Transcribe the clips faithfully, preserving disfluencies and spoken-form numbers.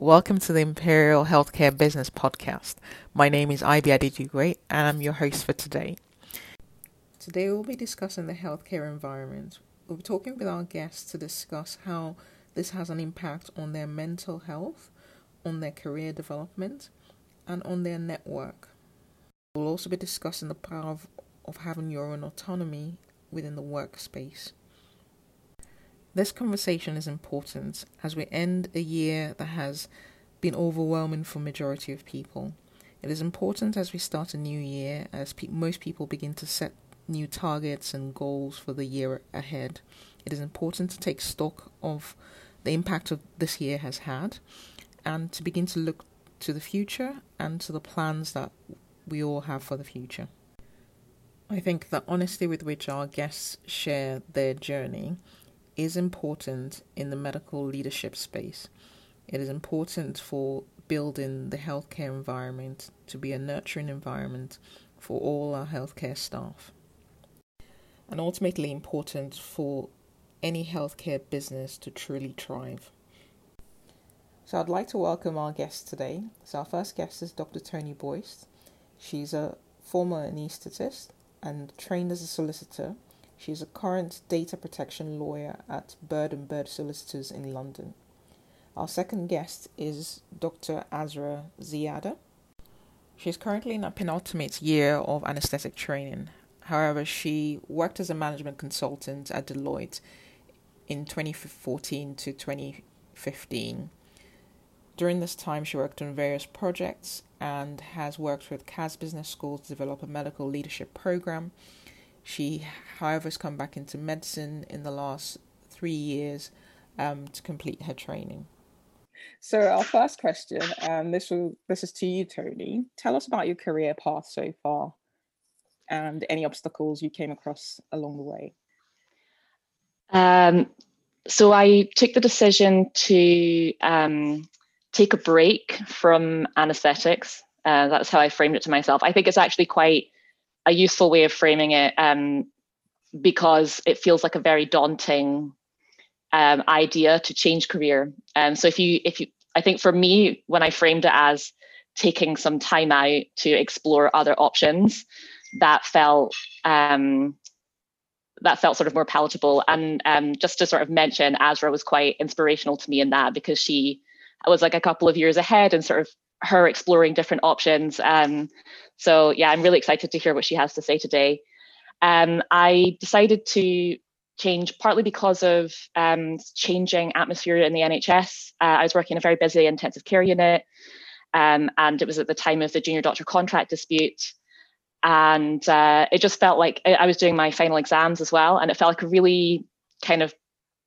Welcome to the Imperial Healthcare Business Podcast. My name is Ibi Adejugwe and I'm your host for today. Today we'll be discussing the healthcare environment. We'll be talking with our guests to discuss how this has an impact on their mental health, on their career development, and on their network. We'll also be discussing the power of, of having your own autonomy within the workspace. This conversation is important as we end a year that has been overwhelming for majority of people. It is important as we start a new year, as pe- most people begin to set new targets and goals for the year ahead. It is important to take stock of the impact of this year has had and to begin to look to the future and to the plans that we all have for the future. I think the honesty with which our guests share their journey is important in the medical leadership space. It is important for building the healthcare environment to be a nurturing environment for all our healthcare staff, and ultimately important for any healthcare business to truly thrive. So I'd like to welcome our guest today. So our first guest is Doctor Toni Boyce. She's a former anaesthetist and trained as a solicitor. She's a current data protection lawyer at Bird and Bird Solicitors in London. Our second guest is Doctor Azra Ziada. She is currently in her penultimate year of anesthetic training. However, she worked as a management consultant at Deloitte in twenty fourteen to twenty fifteen. During this time, she worked on various projects and has worked with Cass Business School to develop a medical leadership program. She, however, has come back into medicine in the last three years um, to complete her training. So our first question, um, this will this is to you, Toni. Tell us about your career path so far and any obstacles you came across along the way. Um, so I took the decision to um, take a break from anesthetics. Uh, that's how I framed it to myself. I think it's actually quite a useful way of framing it um, because it feels like a very daunting um, idea to change career. Um, so if you, if you, I think for me, when I framed it as taking some time out to explore other options, that felt um, that felt sort of more palatable. And um, just to sort of mention, Azra was quite inspirational to me in that because she was like a couple of years ahead and sort of her exploring different options. Um, so yeah, I'm really excited to hear what she has to say today. Um, I decided to change partly because of um, changing atmosphere in the N H S. Uh, I was working in a very busy intensive care unit, um, and it was at the time of the junior doctor contract dispute. And uh, it just felt like I was doing my final exams as well, and it felt like a really kind of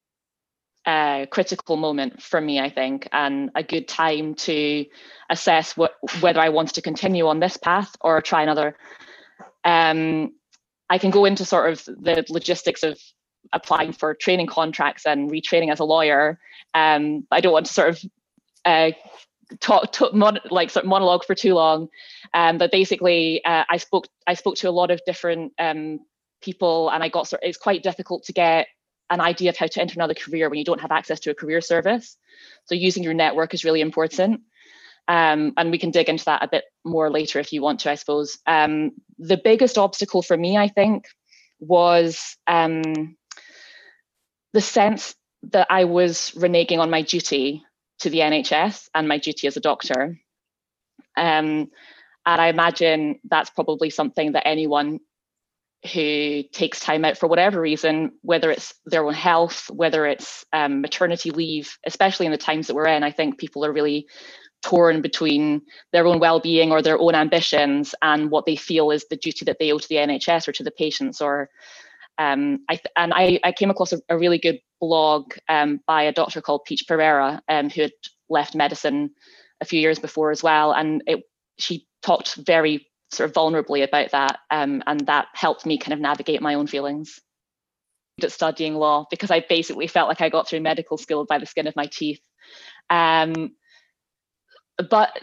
uh, critical moment for me, I think, and a good time to assess what, whether I wanted to continue on this path or try another. Um, I can go into sort of the logistics of applying for training contracts and retraining as a lawyer. Um, I don't want to sort of uh, talk, talk mon- like sort of monologue for too long. Um, but basically, uh, I spoke I spoke to a lot of different um, people, and I got sort. It's quite difficult to get an idea of how to enter another career when you don't have access to a career service. So using your network is really important. Um, and we can dig into that a bit more later if you want to, I suppose. Um, the biggest obstacle for me, I think, was um, the sense that I was reneging on my duty to the N H S and my duty as a doctor. Um, and I imagine that's probably something that anyone who takes time out for whatever reason, whether it's their own health, whether it's um, maternity leave, especially in the times that we're in, I think people are really torn between their own well-being or their own ambitions and what they feel is the duty that they owe to the N H S or to the patients. Or um, I th- and I, I came across a, a really good blog um, by a doctor called Peach Pereira, um, who had left medicine a few years before as well, and it, she talked very sort of vulnerably about that, um, and that helped me kind of navigate my own feelings at studying law, because I basically felt like I got through medical school by the skin of my teeth. Um, but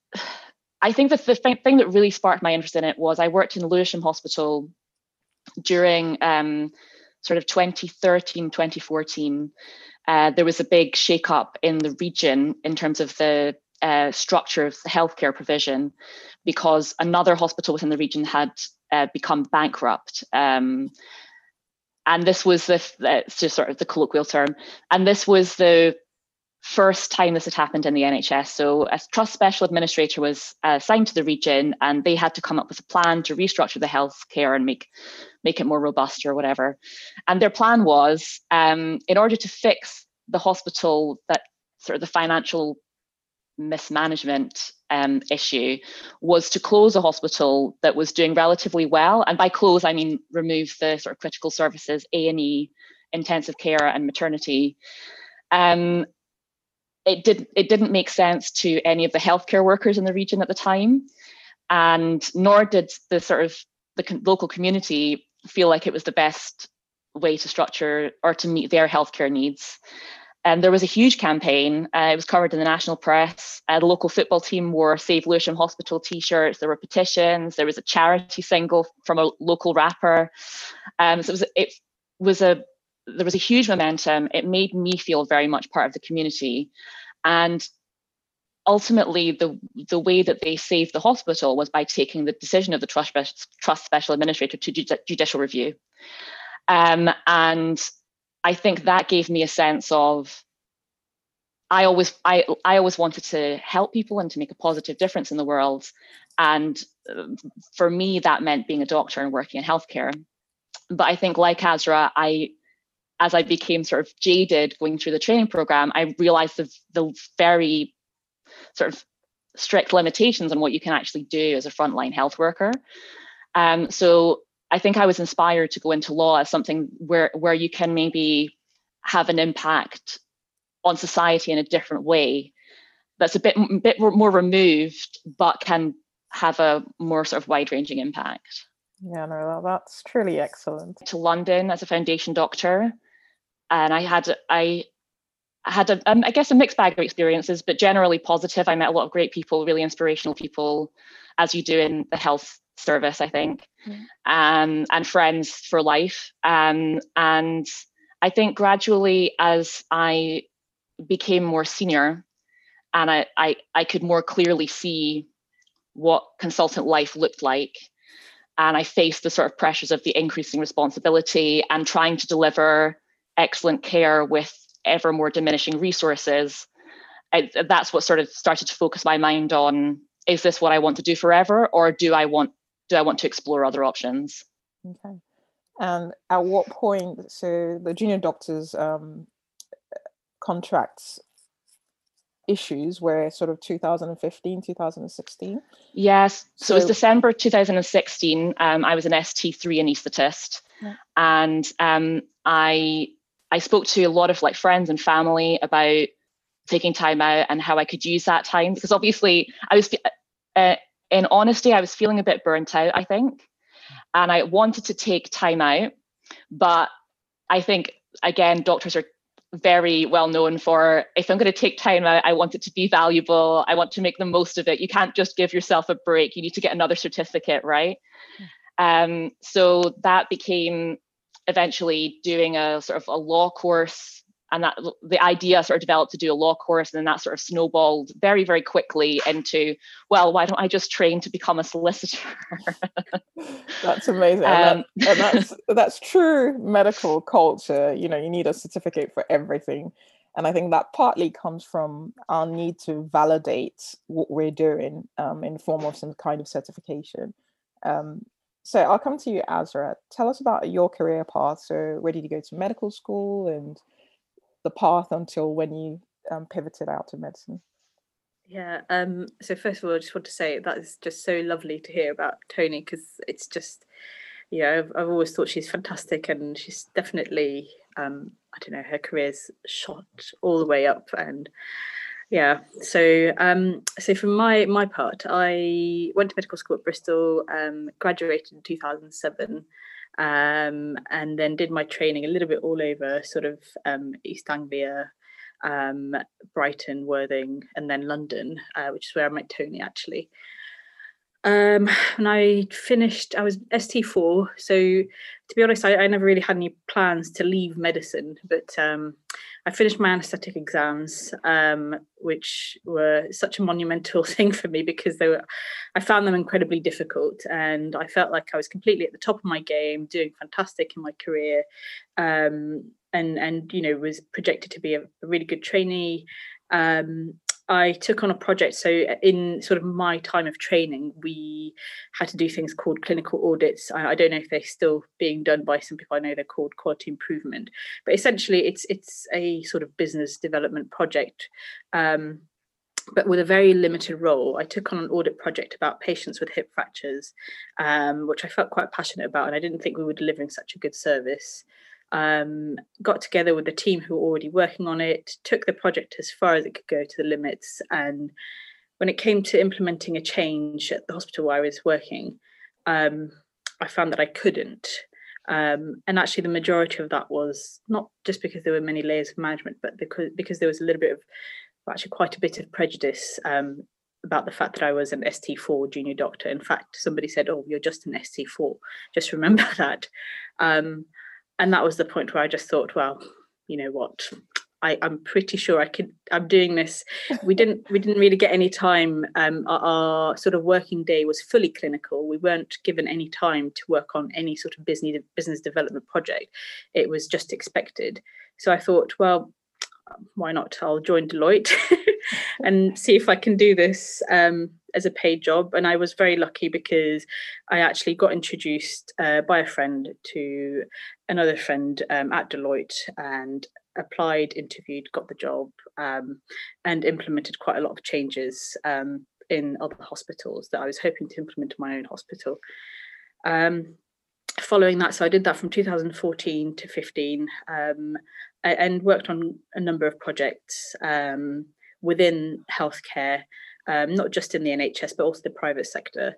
I think that the th- thing that really sparked my interest in it was I worked in Lewisham Hospital during um, sort of twenty thirteen, twenty fourteen, uh, there was a big shake-up in the region in terms of the uh, structure of the healthcare provision, because another hospital within the region had uh, become bankrupt. Um, and this was the, it's just sort of the colloquial term, and this was the first time this had happened in the N H S. So a trust special administrator was uh, assigned to the region, and they had to come up with a plan to restructure the healthcare and make make it more robust or whatever. And their plan was, um, in order to fix the hospital, that sort of the financial mismanagement um, issue, was to close a hospital that was doing relatively well. And by close, I mean remove the sort of critical services, A and E, intensive care and maternity. Um, It, did, it didn't make sense to any of the healthcare workers in the region at the time, and nor did the sort of the con- local community feel like it was the best way to structure or to meet their healthcare needs. And there was a huge campaign. Uh, it was covered in the national press. Uh, the local football team wore Save Lewisham Hospital t-shirts. There were petitions. There was a charity single from a local rapper. Um, so it was, it was a there was a huge momentum. It made me feel very much part of the community. And ultimately, the, the way that they saved the hospital was by taking the decision of the trust, trust special administrator to judi- judicial review. Um, and I think that gave me a sense of, I always, I, I always wanted to help people and to make a positive difference in the world. And for me, that meant being a doctor and working in healthcare. But I think, like Azra, I, as I became sort of jaded going through the training program, I realized the, the very sort of strict limitations on what you can actually do as a frontline health worker. Um, so I think I was inspired to go into law as something where, where you can maybe have an impact on society in a different way that's a bit, bit more removed, but can have a more sort of wide-ranging impact. Yeah, no, that's truly excellent. To London as a foundation doctor. And I had, I had, a, um, I guess, a mixed bag of experiences, but generally positive. I met a lot of great people, really inspirational people, as you do in the health service, I think, mm. um, and friends for life. Um, and I think gradually, as I became more senior, and I, I, I could more clearly see what consultant life looked like, and I faced the sort of pressures of the increasing responsibility and trying to deliver excellent care with ever more diminishing resources. I, that's what sort of started to focus my mind on, is this what I want to do forever, or do I want do I want to explore other options? Okay. And at what point, so the junior doctors um, contracts issues were sort of two thousand fifteen, two thousand sixteen? Yes. So, so it was December two thousand sixteen. Um, I was an S T three anaesthetist. Yeah. And um, I I spoke to a lot of like friends and family about taking time out and how I could use that time, because obviously I was, uh, in honesty, I was feeling a bit burnt out, I think, and I wanted to take time out. But I think, again, doctors are very well known for, if I'm going to take time out, I want it to be valuable. I want to make the most of it. You can't just give yourself a break. You need to get another certificate, right? Mm. Um, so that became eventually doing a sort of a law course, and that the idea sort of developed to do a law course, and then that sort of snowballed very, very quickly into, well, why don't I just train to become a solicitor? That's amazing. Um, and, that, and that's that's true medical culture. You know, you need a certificate for everything. And I think that partly comes from our need to validate what we're doing um, in the form of some kind of certification. Um, so I'll come to you, Azra. Tell us about your career path. So where did you go to medical school, and the path until when you um, pivoted out to medicine? Yeah, um, so first of all, I just want to say that is just so lovely to hear about Tony, because it's just, you know, I've, I've always thought she's fantastic, and she's definitely, um, I don't know, her career's shot all the way up. And yeah, so um, so for my my part, I went to medical school at Bristol, um, graduated in two thousand seven, um, and then did my training a little bit all over sort of um, East Anglia, um, Brighton, Worthing, and then London, uh, which is where I met Tony actually. Um, when I finished, I was S T four. So to be honest, I, I never really had any plans to leave medicine, but um, I finished my anaesthetic exams, um, which were such a monumental thing for me because they were, I found them incredibly difficult, and I felt like I was completely at the top of my game, doing fantastic in my career, um, and and you know was projected to be a, a really good trainee. Um, I took on a project. So in sort of my time of training, we had to do things called clinical audits. I, I don't know if they're still being done by some people. I know they're called quality improvement, but essentially it's it's a sort of business development project, um, but with a very limited role. I took on an audit project about patients with hip fractures, um, which I felt quite passionate about, and I didn't think we were delivering such a good service. Um, got together with the team who were already working on it, took the project as far as it could go to the limits. And when it came to implementing a change at the hospital where I was working, um, I found that I couldn't. Um, and actually, the majority of that was not just because there were many layers of management, but because, because there was a little bit of, actually quite a bit of prejudice um, about the fact that I was an S T four junior doctor. In fact, somebody said, "Oh, you're just an S T four. Just remember that." Um, And that was the point where I just thought, well, you know what, I, I'm pretty sure I could, I'm doing this. We didn't we didn't really get any time. Um, our, our sort of working day was fully clinical. We weren't given any time to work on any sort of business business development project. It was just expected. So I thought, well, why not? I'll join Deloitte and see if I can do this um, as a paid job. And I was very lucky because I actually got introduced uh, by a friend to another friend um, at Deloitte, and applied, interviewed, got the job, um, and implemented quite a lot of changes um, in other hospitals that I was hoping to implement in my own hospital. Um, following that, so I did that from two thousand fourteen to fifteen, um, and worked on a number of projects um, within healthcare, um, not just in the N H S, but also the private sector.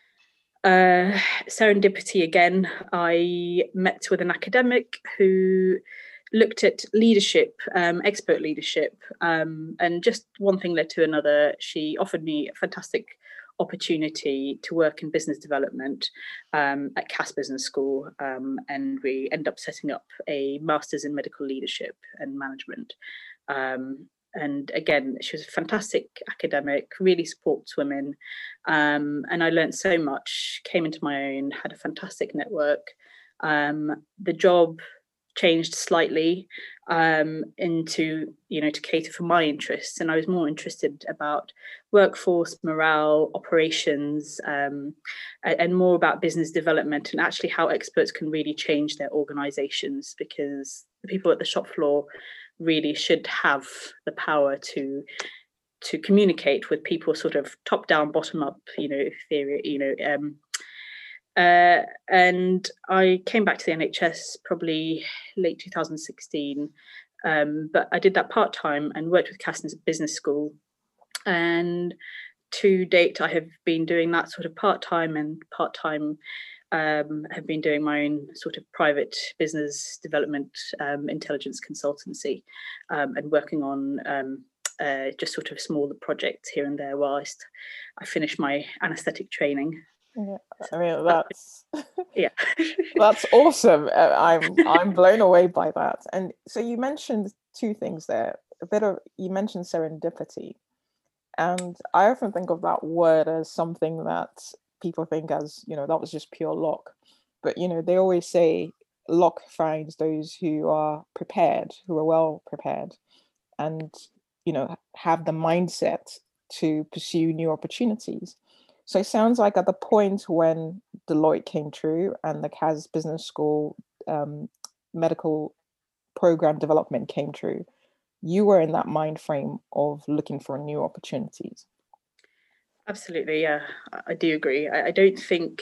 Uh, serendipity again, I met with an academic who looked at leadership, um, expert leadership, um, and just one thing led to another. She offered me a fantastic opportunity to work in business development um, at Cass Business School, um, and we end up setting up a master's in medical leadership and management. Um, and again, she was a fantastic academic, really supports women, um, and I learned so much, came into my own, had a fantastic network. Um, the job changed slightly um, into, you know, to cater for my interests. And I was more interested about workforce, morale, operations, um, and more about business development and actually how experts can really change their organizations, because the people at the shop floor really should have the power to to communicate with people sort of top down, bottom up, you know, theory, you know, um, Uh, and I came back to the N H S probably late two thousand sixteen, um, but I did that part-time and worked with Cass Business School. And to date, I have been doing that sort of part-time and part-time, um, have been doing my own sort of private business development, um, intelligence consultancy, um, and working on um, uh, just sort of smaller projects here and there whilst I finish my anaesthetic training. Yeah, I mean that's yeah, that's awesome. Uh, I'm I'm blown away by that. And so you mentioned two things there. A bit of you mentioned serendipity, and I often think of that word as something that people think as, you know, that was just pure luck. But you know, they always say luck finds those who are prepared, who are well prepared, and you know have the mindset to pursue new opportunities. So it sounds like at the point when Deloitte came through and the Cass Business School um, medical program development came through, you were in that mind frame of looking for new opportunities. Absolutely, yeah, I do agree. I, I don't think,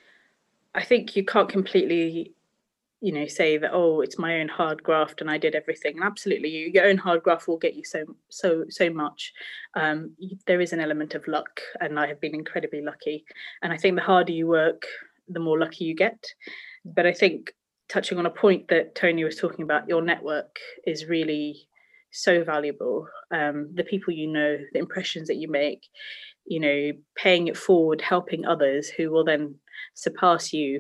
I think you can't completely, you know, say that, oh, it's my own hard graft and I did everything. And absolutely, you, your own hard graft will get you so so so much. Um, there is an element of luck, and I have been incredibly lucky. And I think the harder you work, the more lucky you get. But I think, touching on a point that Tony was talking about, your network is really so valuable. Um, the people you know, the impressions that you make, you know, paying it forward, helping others who will then surpass you.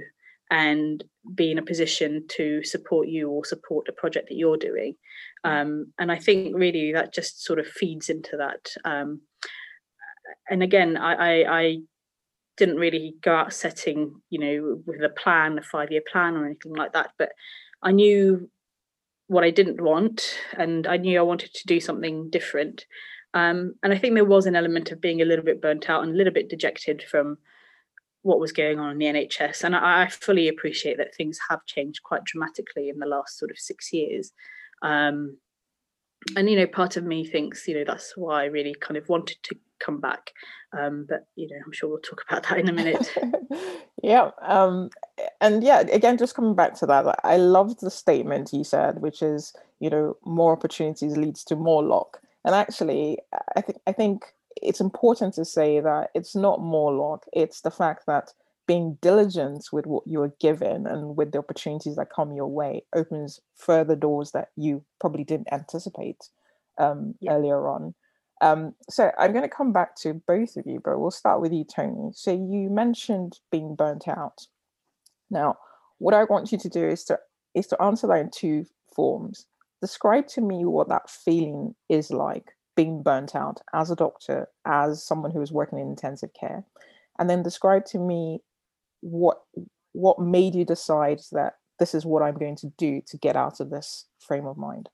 and be in a position to support you or support a project that you're doing. Um, and I think really that just sort of feeds into that. Um, and again, I, I, I didn't really go out setting, you know, with a plan, a five-year plan or anything like that, but I knew what I didn't want, and I knew I wanted to do something different. Um, and I think there was an element of being a little bit burnt out and a little bit dejected from what was going on in the N H S. And I, I fully appreciate that things have changed quite dramatically in the last sort of six years. Um, and, you know, part of me thinks, you know, that's why I really kind of wanted to come back. Um, but, you know, I'm sure we'll talk about that in a minute. Yeah. Um, and yeah, again, just coming back to that, I loved the statement you said, which is, you know, more opportunities leads to more luck. And actually, I think I think it's important to say that it's not more luck. It's the fact that being diligent with what you're given and with the opportunities that come your way opens further doors that you probably didn't anticipate um, yeah. earlier on. Um, so I'm going to come back to both of you, but we'll start with you, Tony. So you mentioned being burnt out. Now, what I want you to do is to is to answer that in two forms. Describe to me what that feeling is like, being burnt out as a doctor, as someone who is working in intensive care, and then describe to me what what made you decide that this is what I'm going to do to get out of this frame of mind.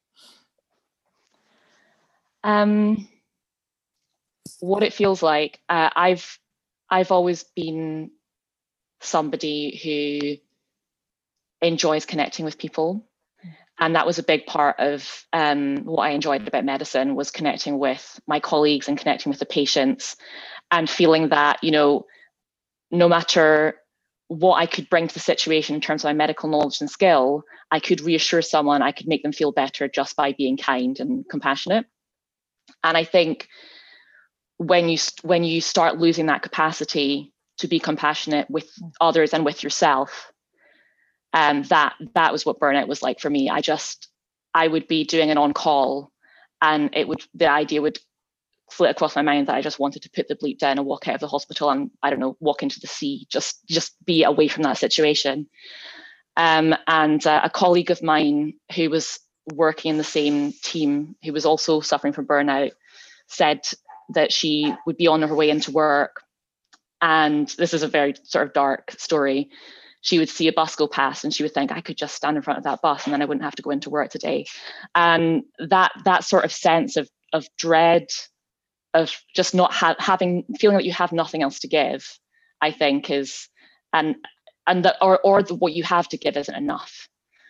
Um, what it feels like, uh, I've I've always been somebody who enjoys connecting with people. And that was a big part of um, what I enjoyed about medicine, was connecting with my colleagues and connecting with the patients, and feeling that, you know, no matter what I could bring to the situation in terms of my medical knowledge and skill, I could reassure someone, I could make them feel better just by being kind and compassionate. And I think when you when you start losing that capacity to be compassionate with others and with yourself, Um, that that was what burnout was like for me. I just, I would be doing an on-call, and it would, the idea would flit across my mind that I just wanted to put the bleep down and walk out of the hospital and, I don't know, walk into the sea, just just be away from that situation. Um, and uh, a colleague of mine who was working in the same team, who was also suffering from burnout, said that she would be on her way into work, and this is a very sort of dark story. She would see a bus go past and she would think, I could just stand in front of that bus and then I wouldn't have to go into work today. And that that sort of sense of of dread, of just not ha- having, feeling that you have nothing else to give, I think is, and and that, or or the, what you have to give isn't enough.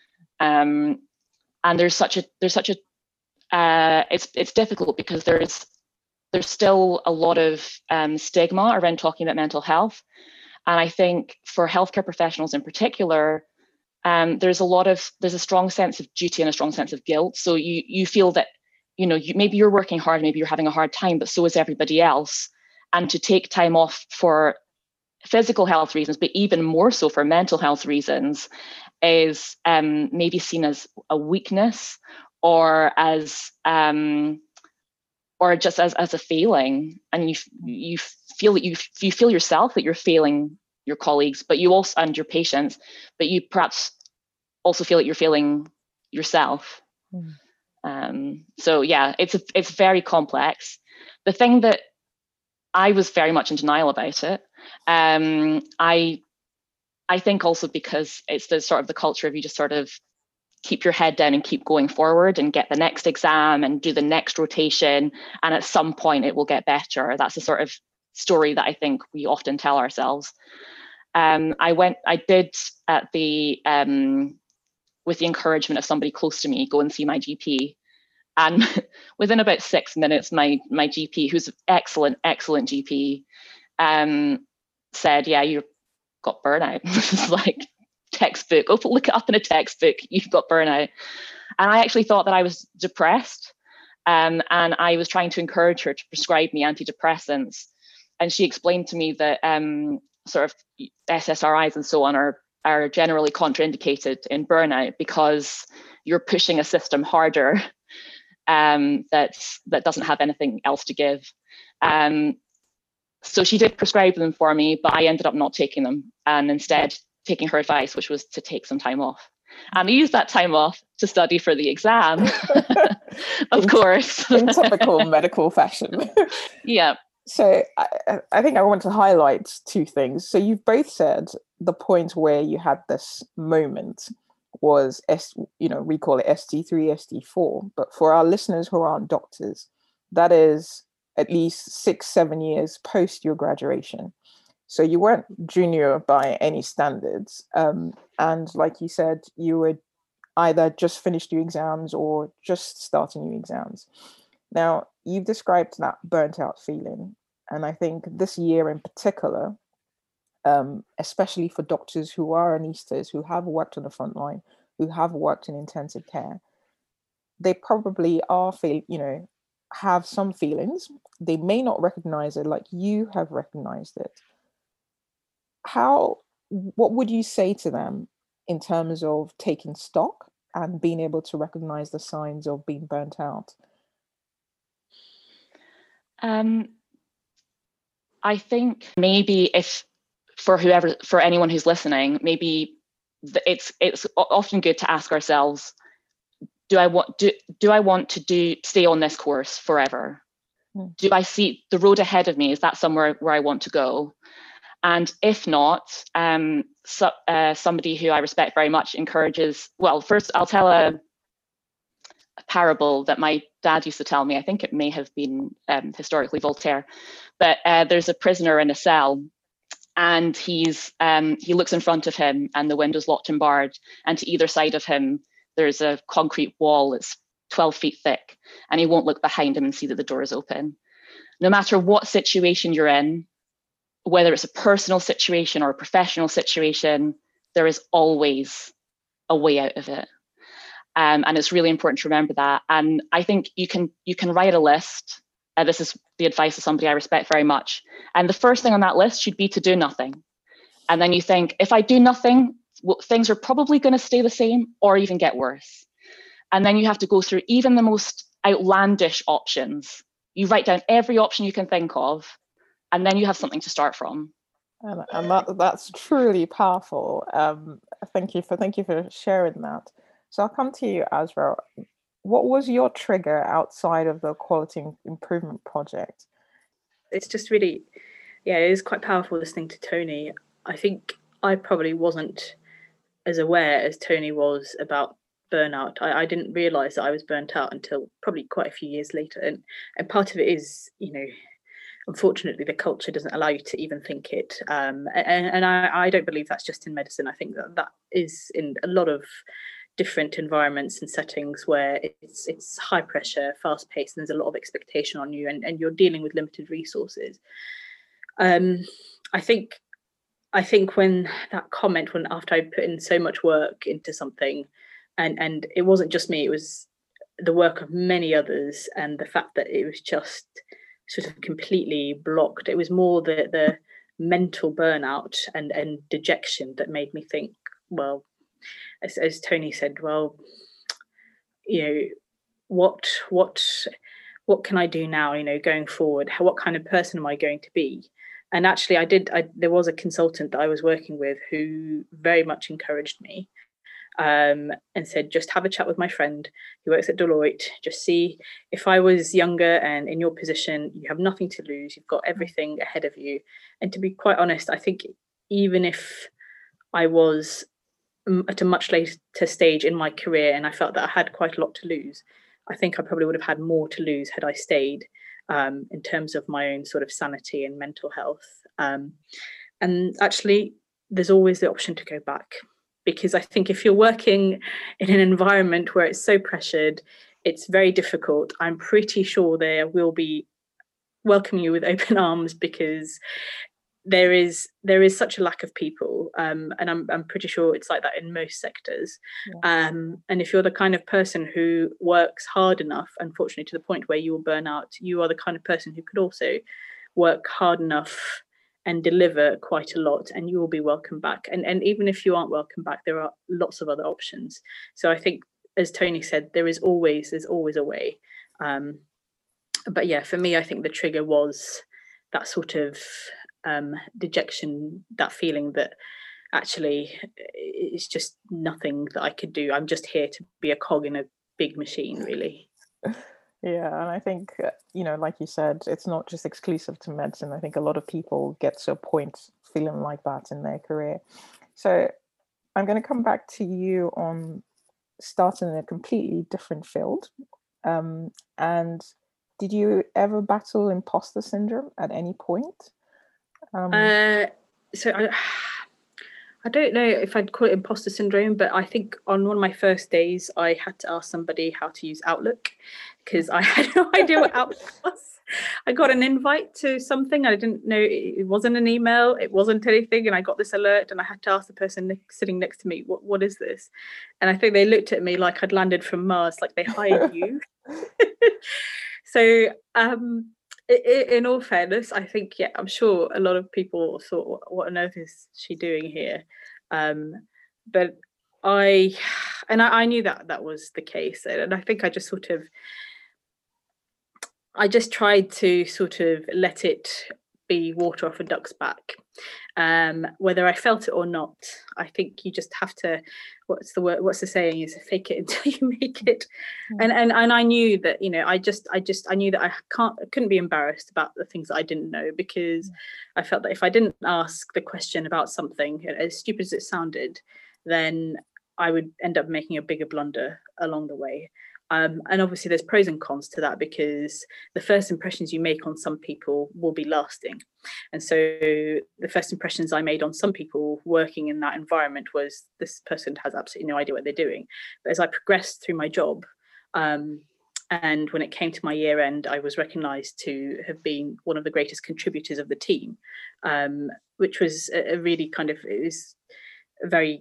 Um, and there's such a there's such a uh, it's it's difficult because there's there's still a lot of um, stigma around talking about mental health. And I think for healthcare professionals in particular, um, there's a lot of, there's a strong sense of duty and a strong sense of guilt. So you you feel that, you know, you, maybe you're working hard, maybe you're having a hard time, but so is everybody else. And to take time off for physical health reasons, but even more so for mental health reasons, is um, maybe seen as a weakness, or as, um, or just as, as a failing. And you you feel that you you feel yourself that you're failing your colleagues, but you also, and your patients, but you perhaps also feel that you're failing yourself. Mm. Um, so yeah, it's a, it's very complex. The thing that I was very much in denial about it. Um, I I think also because it's the sort of the culture of you just sort of keep your head down and keep going forward and get the next exam and do the next rotation, and at some point it will get better. That's the sort of story that I think we often tell ourselves. Um, I went, I did at the, um, with the encouragement of somebody close to me, go and see my G P. And within about six minutes, my my G P, who's an excellent, excellent G P, um, said, yeah, you've got burnout. It's like textbook, oh, look it up in a textbook, you've got burnout. And I actually thought that I was depressed. Um, and I was trying to encourage her to prescribe me antidepressants. And she explained to me that um, sort of S S R Is and so on are, are generally contraindicated in burnout because you're pushing a system harder um, that's, that doesn't have anything else to give. Um, so she did prescribe them for me, but I ended up not taking them and instead taking her advice, which was to take some time off. And I used that time off to study for the exam, of in, course. In typical medical fashion. Yeah. So I, I think I want to highlight two things. So you've both said the point where you had this moment was, S, you know, we call it S T three, S T four. But for our listeners who aren't doctors, that is at least six, seven years post your graduation. So you weren't junior by any standards. Um, and like you said, you were either just finished your exams or just starting your exams. Now, you've described that burnt out feeling. And I think this year in particular, um, especially for doctors who are anaesthetists, who have worked on the front line, who have worked in intensive care, they probably are feel, you know, have some feelings. They may not recognize it like you have recognized it. How, what would you say to them in terms of taking stock and being able to recognize the signs of being burnt out? Um, I think maybe if for whoever, for anyone who's listening, maybe it's it's often good to ask ourselves, do I want do do I want to do stay on this course forever? Mm. Do I see the road ahead of me? Is that somewhere where I want to go? And if not, um, so, uh, somebody who I respect very much encourages, well, first I'll tell a, a parable that my dad used to tell me. I think it may have been um, historically Voltaire, but uh, there's a prisoner in a cell, and he's um, he looks in front of him and the window's locked and barred, and to either side of him, there's a concrete wall that's twelve feet thick, and he won't look behind him and see that the door is open. No matter what situation you're in, whether it's a personal situation or a professional situation, there is always a way out of it. Um, and it's really important to remember that. And I think you can you can write a list. Uh, this is the advice of somebody I respect very much. And the first thing on that list should be to do nothing. And then you think, if I do nothing, well, things are probably going to stay the same or even get worse. And then you have to go through even the most outlandish options. You write down every option you can think of, and then you have something to start from. And, and that that's truly powerful. Um, thank you for thank you for sharing that. So I'll come to you, Azra. What was your trigger outside of the quality improvement project? It's just really, yeah, it is quite powerful listening to Tony. I think I probably wasn't as aware as Tony was about burnout. I, I didn't realise that I was burnt out until probably quite a few years later. And and part of it is, you know, unfortunately, the culture doesn't allow you to even think it. Um, and and I, I don't believe that's just in medicine. I think that that is in a lot of different environments and settings where it's it's high pressure, fast paced, and there's a lot of expectation on you, and, and you're dealing with limited resources. Um, I think I think when that comment, when after I put in so much work into something, and and it wasn't just me, it was the work of many others, and the fact that it was just sort of completely blocked. It was more the the mental burnout and and dejection that made me think, well, as, as Tony said, well, you know, what what what can I do now, you know, going forward? How, what kind of person am I going to be? And actually I did I, there was a consultant that I was working with who very much encouraged me, um, and said, just have a chat with my friend who works at Deloitte. Just see, if I was younger and in your position, you have nothing to lose. You've got everything ahead of you. And to be quite honest, I think even if I was at a much later stage in my career and I felt that I had quite a lot to lose, I think I probably would have had more to lose had I stayed, um, in terms of my own sort of sanity and mental health. Um, and actually, there's always the option to go back. Because I think if you're working in an environment where it's so pressured, it's very difficult. I'm pretty sure they will be welcoming you with open arms, because there is there is such a lack of people, um, and I'm I'm pretty sure it's like that in most sectors. Yeah. Um, and if you're the kind of person who works hard enough, unfortunately, to the point where you will burn out, you are the kind of person who could also work hard enough and deliver quite a lot, and you will be welcome back. And and even if you aren't welcome back, there are lots of other options. So I think, as Tony said, there is always there's always a way. Um, but yeah, for me, I think the trigger was that sort of um, dejection, that feeling that actually it's just nothing that I could do. I'm just here to be a cog in a big machine, really. Yeah, and I think, uh, you know, like you said, it's not just exclusive to medicine. I think a lot of people get to a point feeling like that in their career. So I'm going to come back to you on starting in a completely different field. Um, and did you ever battle imposter syndrome at any point? Um, uh, so I, I don't know if I'd call it imposter syndrome, but I think on one of my first days, I had to ask somebody how to use Outlook because I had no idea what Outlook was. I got an invite to something. I didn't know, it wasn't an email, it wasn't anything. And I got this alert and I had to ask the person sitting next to me, what, what is this? And I think they looked at me like I'd landed from Mars, like they hired you. So, um, in all fairness, I think, yeah, I'm sure a lot of people thought, what on earth is she doing here? Um, but I, and I, I knew that that was the case. And I think I just sort of, I just tried to sort of let it be water off a duck's back. Um, whether I felt it or not, I think you just have to, what's the word, what's the saying is fake it until you make it. Mm. And, and and I knew that, you know, I just, I just, I knew that I can't, I couldn't be embarrassed about the things that I didn't know, because mm. I felt that if I didn't ask the question about something, as stupid as it sounded, then I would end up making a bigger blunder along the way. Um, and obviously there's pros and cons to that, because the first impressions you make on some people will be lasting. And so the first impressions I made on some people working in that environment was, this person has absolutely no idea what they're doing. But as I progressed through my job, um, and when it came to my year end, I was recognised to have been one of the greatest contributors of the team, um, which was a, a really kind of, it was a very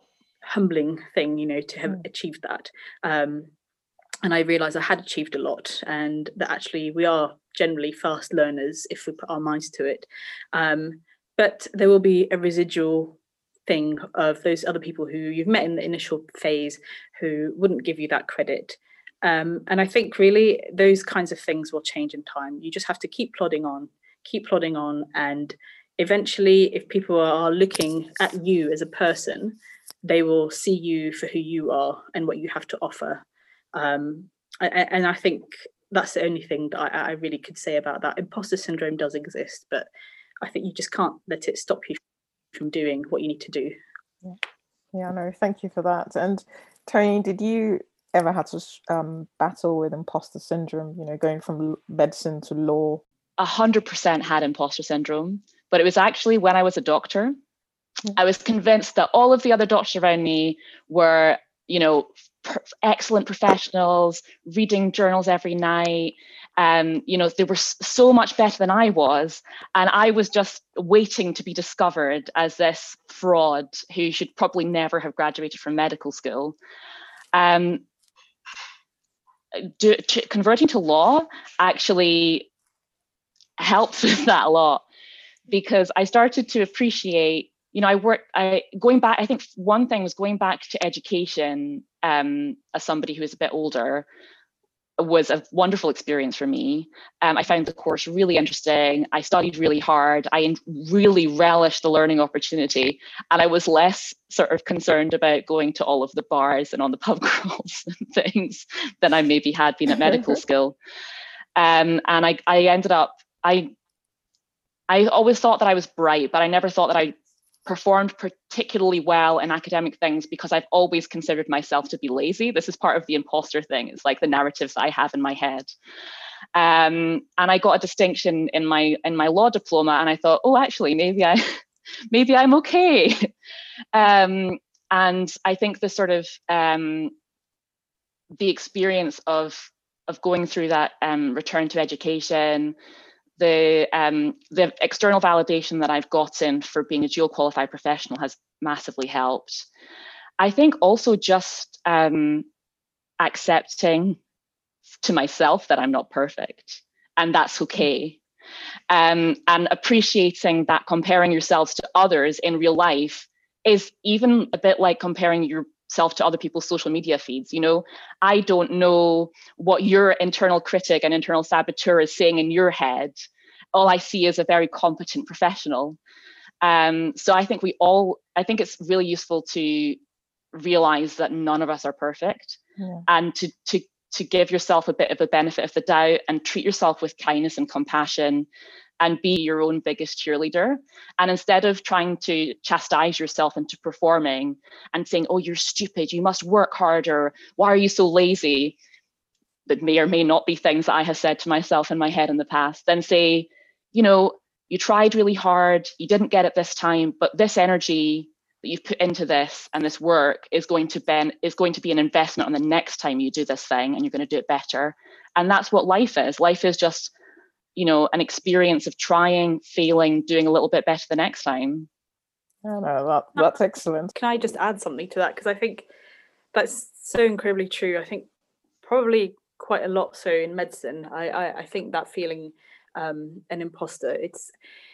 humbling thing, you know, to have mm. achieved that. Um, And I realised I had achieved a lot, and that actually we are generally fast learners if we put our minds to it. Um, but there will be a residual thing of those other people who you've met in the initial phase who wouldn't give you that credit. Um, and I think really those kinds of things will change in time. You just have to keep plodding on, keep plodding on. And eventually, if people are looking at you as a person, they will see you for who you are and what you have to offer. Um, and I think that's the only thing that I, I really could say about that. Imposter syndrome does exist, but I think you just can't let it stop you from doing what you need to do. Yeah, yeah, no, thank you for that. And Tony, did you ever have to um, battle with imposter syndrome, you know, going from medicine to law? A hundred percent had imposter syndrome, but it was actually when I was a doctor. Yeah. I was convinced that all of the other doctors around me were, you know, per- excellent professionals, reading journals every night. Um, you know, they were so much better than I was. And I was just waiting to be discovered as this fraud who should probably never have graduated from medical school. Um, do, to, converting to law actually helped with that a lot, because I started to appreciate, you know, I worked, I going back, I think one thing was going back to education um, as somebody who is a bit older was a wonderful experience for me. Um, I found the course really interesting. I studied really hard. I really relished the learning opportunity. And I was less sort of concerned about going to all of the bars and on the pub crawls and things than I maybe had been at medical school. Um, and I, I ended up, I, I always thought that I was bright, but I never thought that I performed particularly well in academic things, because I've always considered myself to be lazy. This is part of the imposter thing. It's like the narratives that I have in my head. Um, and I got a distinction in my in my law diploma, and I thought, oh, actually, maybe I, maybe I'm okay. Um, and I think the sort of um, the experience of of going through that um, return to education, the um, the external validation that I've gotten for being a dual qualified professional has massively helped. I think also just um, accepting to myself that I'm not perfect, and that's okay. Um, and appreciating that comparing yourselves to others in real life is even a bit like comparing yourself to other people's social media feeds. You know, I don't know what your internal critic and internal saboteur is saying in your head. All I see is a very competent professional. Um, so I think we all, I think it's really useful to realize that none of us are perfect, Yeah. and to to to give yourself a bit of the benefit of the doubt and treat yourself with kindness and compassion, and be your own biggest cheerleader. And instead of trying to chastise yourself into performing and saying, oh, you're stupid, you must work harder, why are you so lazy? That may or may not be things that I have said to myself in my head in the past. Then say, you know, you tried really hard, you didn't get it this time, but this energy that you've put into this and this work is going to ben is going to be an investment on the next time you do this thing, and you're going to do it better. And that's what life is. Life is just, you know, an experience of trying, failing, doing a little bit better the next time. Oh, no, that, that's excellent. Can I just add something to that? Because I think that's so incredibly true. I think probably quite a lot so in medicine. I, I, I think that feeling um, an imposter, it's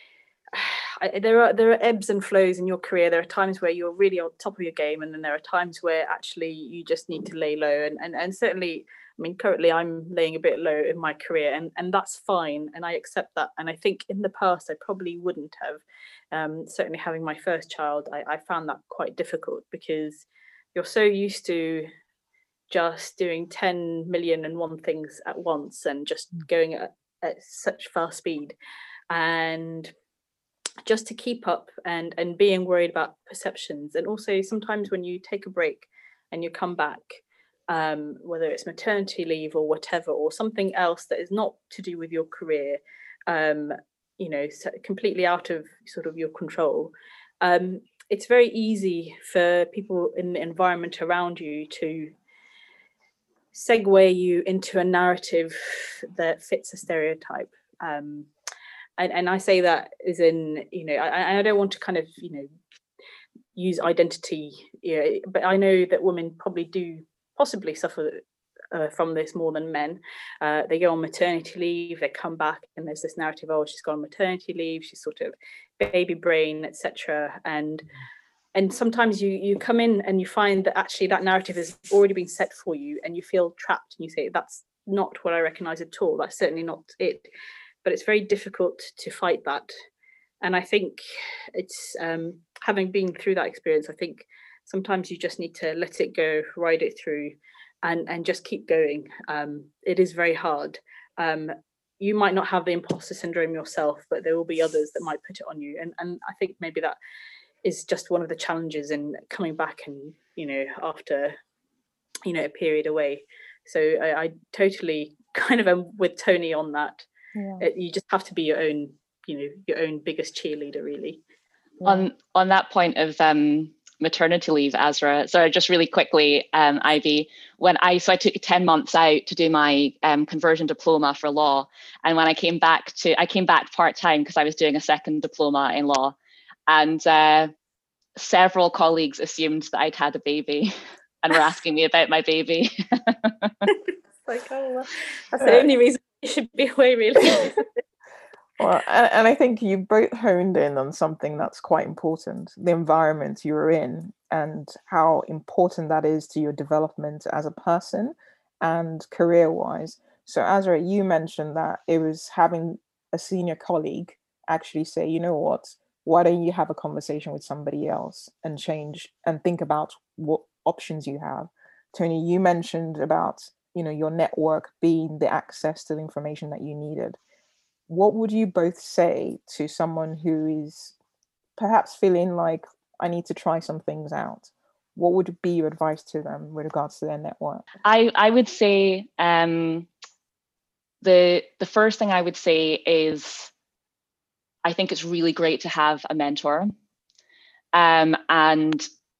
I, there are there are ebbs and flows in your career. There are times where you're really on top of your game, and then there are times where actually you just need to lay low. And and, and certainly, I mean, currently I'm laying a bit low in my career, and, and that's fine, and I accept that. And I think in the past I probably wouldn't have. Um, certainly having my first child, I, I found that quite difficult, because you're so used to just doing ten million and one things at once, and just going at, at such fast speed, and just to keep up, and and being worried about perceptions. And also sometimes when you take a break and you come back, um, whether it's maternity leave or whatever, or something else that is not to do with your career, um, you know, so completely out of sort of your control, um, it's very easy for people in the environment around you to segue you into a narrative that fits a stereotype. Um, and, and I say that as in, you know, I, I don't want to kind of, you know, use identity, you know, but I know that women probably do possibly suffer uh, from this more than men. Uh, they go on maternity leave, they come back, and there's this narrative, oh, she's gone on maternity leave, she's sort of baby brain, et cetera. And and sometimes you you come in and you find that actually that narrative has already been set for you, and you feel trapped, and you say, that's not what I recognize at all, that's certainly not it. But it's very difficult to fight that. And I think it's um, having been through that experience, I think sometimes you just need to let it go, ride it through, and and just keep going. Um, it is very hard. Um, you might not have the imposter syndrome yourself, but there will be others that might put it on you. And and I think maybe that is just one of the challenges in coming back, and, you know, after, you know, a period away. So I, I totally kind of am with Tony on that. Yeah. It, you just have to be your own, you know, your own biggest cheerleader, really. Yeah. On on that point of um, maternity leave, Azra, sorry, just really quickly, um, Ivy, when I, so I took ten months out to do my um, conversion diploma for law. And when I came back to, I came back part-time because I was doing a second diploma in law. And uh, several colleagues assumed that I'd had a baby and were asking me about my baby. It's like, oh, well, that's the only reason you should be away, really. Well, and, and I think you both honed in on something that's quite important, the environment you're in and how important that is to your development as a person and career-wise. So Azra, you mentioned that it was having a senior colleague actually say, you know what, why don't you have a conversation with somebody else and change and think about what options you have. Tony, you mentioned about, you know, your network being the access to the information that you needed. What would you both say to someone who is perhaps feeling like, I need to try some things out? What would be your advice to them with regards to their network? I, I would say um, the the first thing I would say is, I think it's really great to have a mentor. Um, and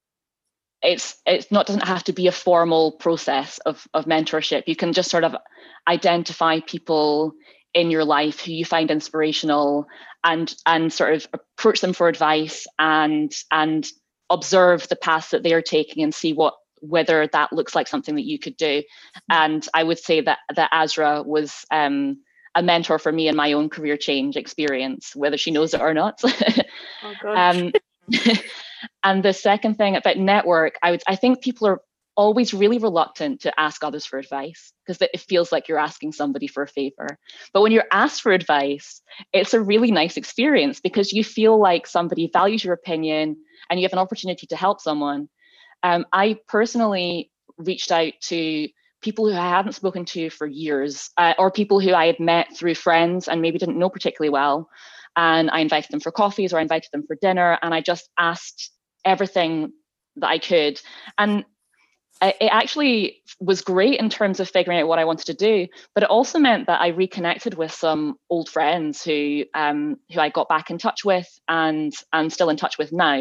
it's it's not doesn't have to be a formal process of, of mentorship. You can just sort of identify people in your life who you find inspirational, and and sort of approach them for advice, and and observe the path that they are taking and see what whether that looks like something that you could do. And I would say that that Azra was um, a mentor for me in my own career change experience, whether she knows it or not. Oh gosh. um, and the second thing about network, I would I think people are always really reluctant to ask others for advice because it feels like you're asking somebody for a favor. But when you're asked for advice, it's a really nice experience because you feel like somebody values your opinion and you have an opportunity to help someone. Um, I personally reached out to people who I hadn't spoken to for years, uh, or people who I had met through friends and maybe didn't know particularly well. And I invited them for coffees or I invited them for dinner, and I just asked everything that I could. And it actually was great in terms of figuring out what I wanted to do, but it also meant that I reconnected with some old friends who um, who I got back in touch with and and still in touch with now.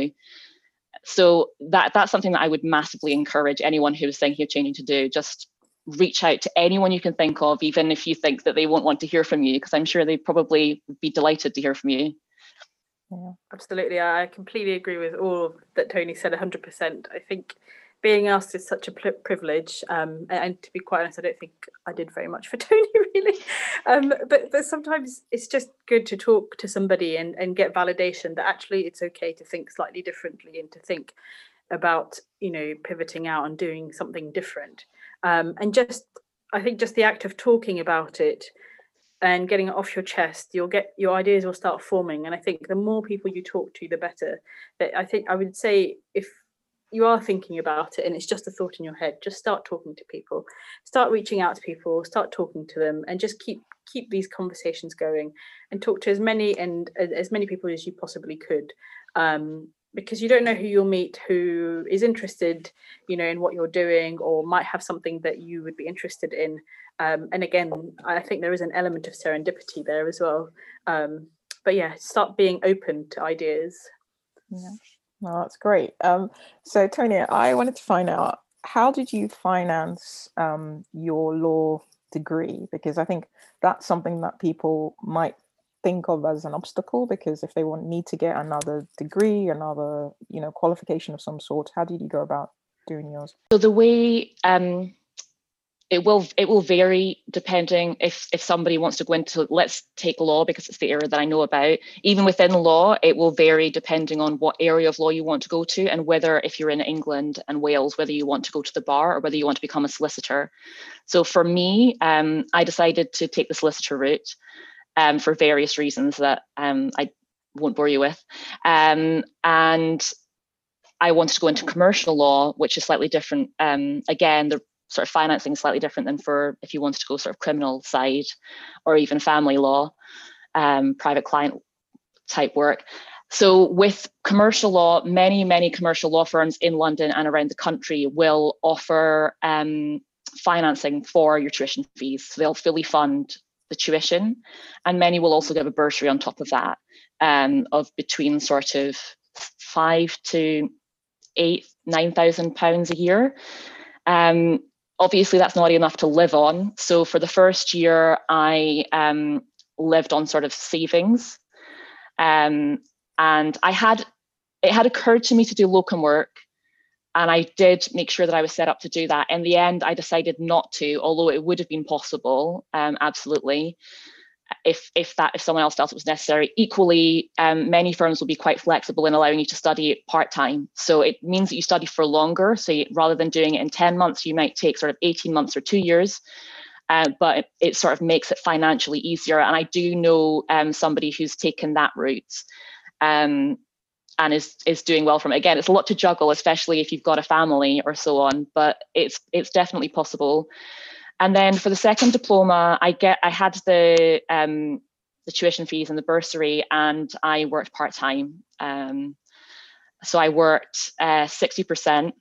So that that's something that I would massively encourage anyone who is thinking of changing to do. Just reach out to anyone you can think of, even if you think that they won't want to hear from you, because I'm sure they probably would be delighted to hear from you. Yeah. Absolutely. I completely agree with all that Tony said, one hundred percent. I think being asked is such a privilege, um, and, and to be quite honest, I don't think I did very much for Tony, really. Um, but but sometimes it's just good to talk to somebody and, and get validation that actually it's okay to think slightly differently and to think about, you know, pivoting out and doing something different. Um, and just, I think just the act of talking about it and getting it off your chest, you'll get, your ideas will start forming. And I think the more people you talk to, the better. That I think I would say, if you are thinking about it and it's just a thought in your head, just start talking to people, start reaching out to people, start talking to them, and just keep keep these conversations going and talk to as many and as many people as you possibly could, um, because you don't know who you'll meet who is interested, you know, in what you're doing or might have something that you would be interested in. Um, and again, I think there is an element of serendipity there as well. Um, but yeah, start being open to ideas. Yeah. Well, that's great. Um, so, Tony, I wanted to find out, how did you finance um, your law degree? Because I think that's something that people might think of as an obstacle, because if they want need to get another degree, another, you know, qualification of some sort, how did you go about doing yours? So the way um, it will it will vary depending if if somebody wants to go into, let's take law because it's the area that I know about. Even within law, it will vary depending on what area of law you want to go to and whether, if you're in England and Wales, whether you want to go to the bar or whether you want to become a solicitor. So for me, um, I decided to take the solicitor route um, for various reasons that um, I won't bore you with. Um, and I wanted to go into commercial law, which is slightly different. Um, again, the sort of financing is slightly different than for if you wanted to go sort of criminal side or even family law, um, private client type work. So with commercial law, many, many commercial law firms in London and around the country will offer um, financing for your tuition fees. So they'll fully fund the tuition, and many will also give a bursary on top of that, um, of between sort of five to eight, nine thousand pounds a year. Um, obviously, that's not enough to live on. So for the first year, I um, lived on sort of savings, um, and I had it had occurred to me to do locum work, and I did make sure that I was set up to do that. In the end, I decided not to, although it would have been possible, um, absolutely, if if that if someone else felt it was necessary. Equally, um, many firms will be quite flexible in allowing you to study part-time. So it means that you study for longer. So you, rather than doing it in ten months, you might take sort of eighteen months or two years. Uh, but it, it sort of makes it financially easier. And I do know um, somebody who's taken that route um, and is is doing well from it. Again, it's a lot to juggle, especially if you've got a family or so on, but it's it's definitely possible. And then for the second diploma, I get I had the um, the tuition fees and the bursary, and I worked part-time. Um, so I worked uh, sixty percent,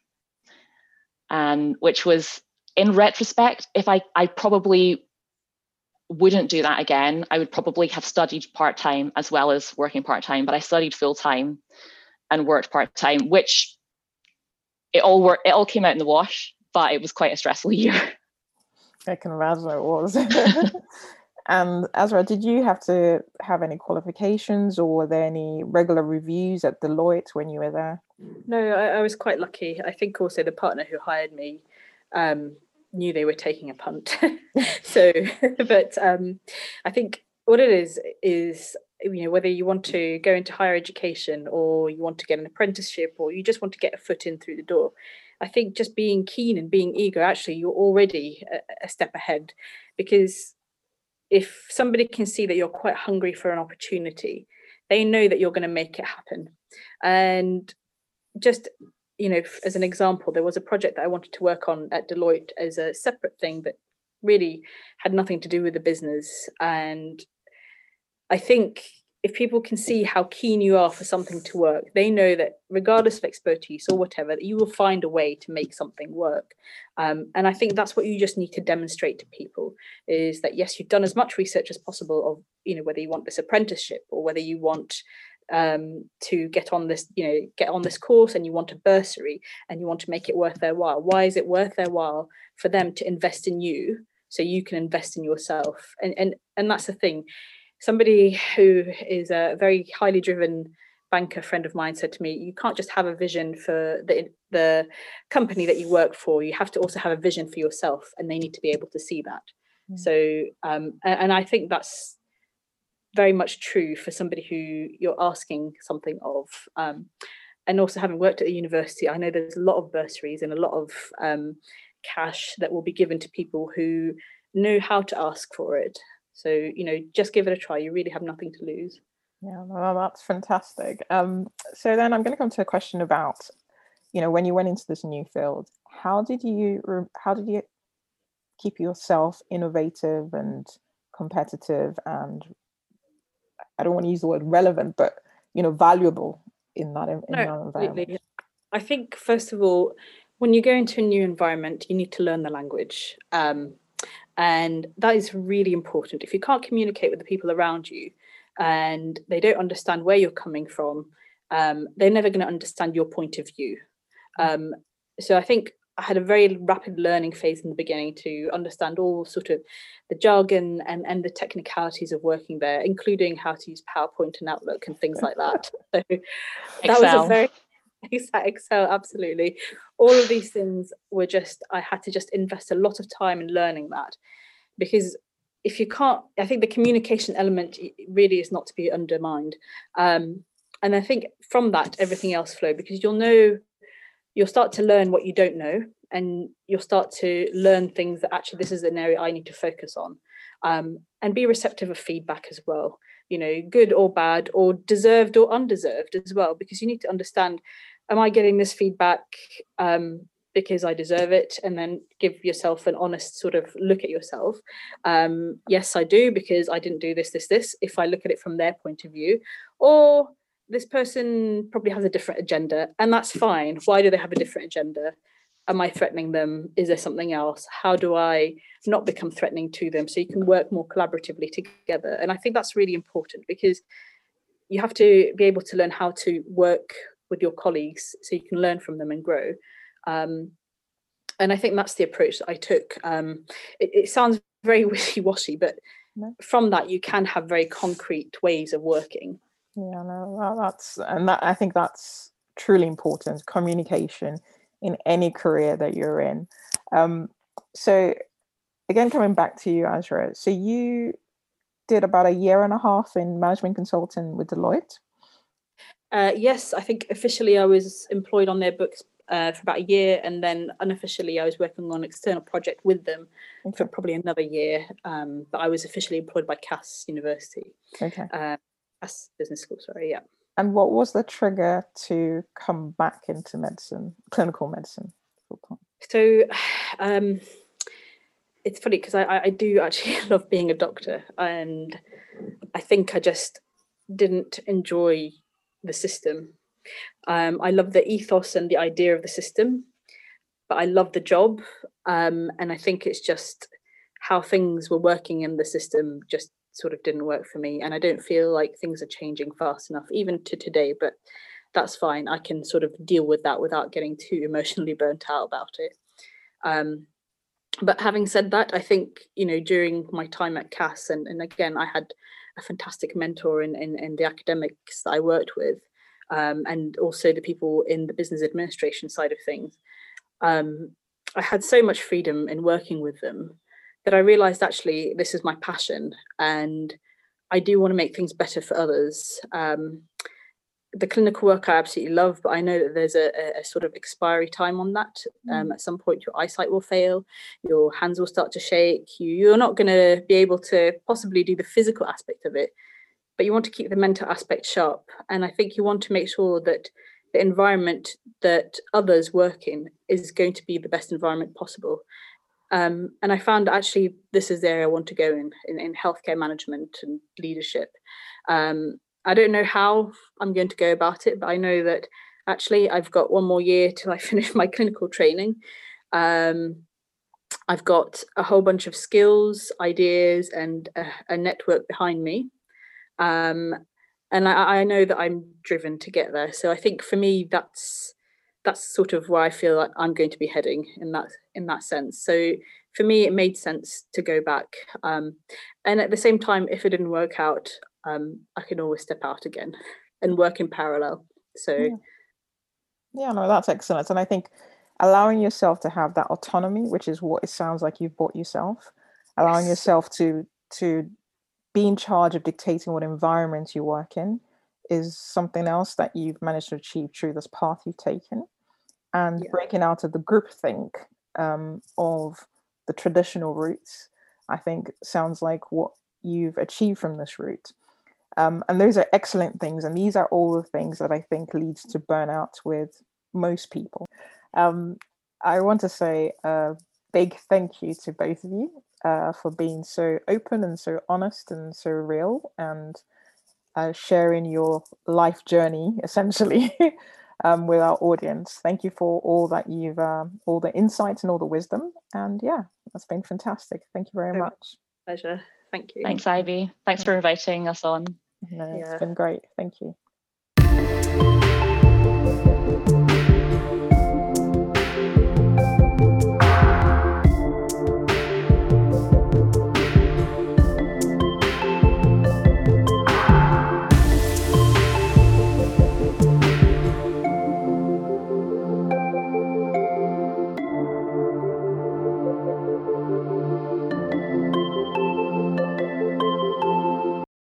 and which was, in retrospect, if I, I probably wouldn't do that again. I would probably have studied part-time as well as working part-time, but I studied full-time and worked part-time, which it all worked, it all came out in the wash, but it was quite a stressful year. I can imagine it was. And Azra, did you have to have any qualifications, or were there any regular reviews at Deloitte when you were there? No, I, I was quite lucky. I think also the partner who hired me um, knew they were taking a punt. So, but um, I think what it is, is you know, whether you want to go into higher education or you want to get an apprenticeship or you just want to get a foot in through the door, I think just being keen and being eager, actually, you're already a, a step ahead. Because if somebody can see that you're quite hungry for an opportunity, they know that you're going to make it happen. And just, you know, as an example, there was a project that I wanted to work on at Deloitte as a separate thing that really had nothing to do with the business. And I think if people can see how keen you are for something to work, they know that regardless of expertise or whatever, that you will find a way to make something work. Um, and I think that's what you just need to demonstrate to people, is that, yes, you've done as much research as possible of, you know, whether you want this apprenticeship or whether you want um, to get on this, you know, get on this course and you want a bursary and you want to make it worth their while. Why is it worth their while for them to invest in you so you can invest in yourself? And and and that's the thing. Somebody who is a very highly driven banker friend of mine said to me, you can't just have a vision for the the company that you work for. You have to also have a vision for yourself, and they need to be able to see that. Mm. So, um, and, and I think that's very much true for somebody who you're asking something of. Um, and also, having worked at a university, I know there's a lot of bursaries and a lot of um, cash that will be given to people who know how to ask for it. So, you know, just give it a try. You really have nothing to lose. Yeah, well, that's fantastic. Um, so then I'm going to come to a question about, you know, when you went into this new field, how did you how did you keep yourself innovative and competitive and, I don't want to use the word relevant, but, you know, valuable in that, in no, that environment? Absolutely. I think, first of all, when you go into a new environment, you need to learn the language. Um, And that is really important. If you can't communicate with the people around you and they don't understand where you're coming from, um, they're never going to understand your point of view. Um, so I think I had a very rapid learning phase in the beginning to understand all sort of the jargon and, and the technicalities of working there, including how to use PowerPoint and Outlook and things like that. So that was a very Excel, absolutely. All of these things were just, I had to just invest a lot of time in learning that, because if you can't, I think the communication element really is not to be undermined. Um, and I think from that, everything else flowed, because you'll know, you'll start to learn what you don't know, and you'll start to learn things that actually this is an area I need to focus on, um, and be receptive of feedback as well, you know, good or bad or deserved or undeserved as well, because you need to understand, am I getting this feedback um, because I deserve it? And then give yourself an honest sort of look at yourself. Um, yes, I do, because I didn't do this, this, this, if I look at it from their point of view. Or this person probably has a different agenda, and that's fine. Why do they have a different agenda? Am I threatening them? Is there something else? How do I not become threatening to them? So you can work more collaboratively together. And I think that's really important, because you have to be able to learn how to work with your colleagues so you can learn from them and grow. Um, and I think that's the approach that I took. Um, it, it sounds very wishy-washy, but no. From that you can have very concrete ways of working. Yeah, no, well, that's, and that, I think that's truly important, communication in any career that you're in. Um, so again, coming back to you, Azra, so you did about a year and a half in management consulting with Deloitte. Uh, yes, I think officially I was employed on their books uh, for about a year, and then unofficially I was working on an external project with them okay. for probably another year. Um, but I was officially employed by Cass University. Okay. Uh, Cass Business School, sorry, yeah. And what was the trigger to come back into medicine, clinical medicine? So um, it's funny, because I, I do actually love being a doctor, and I think I just didn't enjoy the system. Um, I love the ethos and the idea of the system, but I love the job. Um, and I think it's just how things were working in the system just sort of didn't work for me. And I don't feel like things are changing fast enough, even to today, but that's fine. I can sort of deal with that without getting too emotionally burnt out about it. Um, but having said that, I think, you know, during my time at Cass, and, and again, I had a fantastic mentor in, in, in the academics that I worked with, um, and also the people in the business administration side of things. Um, I had so much freedom in working with them that I realized actually this is my passion, and I do want to make things better for others. Um, the clinical work I absolutely love, but I know that there's a, a, a sort of expiry time on that. Um, at some point, your eyesight will fail, your hands will start to shake. You, you're not going to be able to possibly do the physical aspect of it, but you want to keep the mental aspect sharp. And I think you want to make sure that the environment that others work in is going to be the best environment possible. Um, and I found actually this is the area I want to go in, in, in healthcare management and leadership. Um, I don't know how I'm going to go about it, but I know that actually I've got one more year till I finish my clinical training. Um, I've got a whole bunch of skills, ideas, and a, a network behind me. Um, and I, I know that I'm driven to get there. So I think for me, that's that's sort of where I feel like I'm going to be heading in that in that sense. So for me, it made sense to go back. Um, and at the same time, if it didn't work out, um, I can always step out again and work in parallel. So yeah. yeah, no, that's excellent. And I think allowing yourself to have that autonomy, which is what it sounds like you've bought yourself, allowing yes. yourself to to be in charge of dictating what environments you work in, is something else that you've managed to achieve through this path you've taken. And Yeah. breaking out of the groupthink um, of the traditional routes, I think sounds like what you've achieved from this route. Um, and those are excellent things. And these are all the things that I think leads to burnout with most people. Um, I want to say a big thank you to both of you uh, for being so open and so honest and so real, and uh, sharing your life journey, essentially, um, with our audience. Thank you for all that you've, um, all the insights and all the wisdom. And yeah, that's been fantastic. Thank you very So, much. Pleasure. Thank you. Thanks, Ivy. Thanks for inviting us on. No, Yeah. It's been great. Thank you.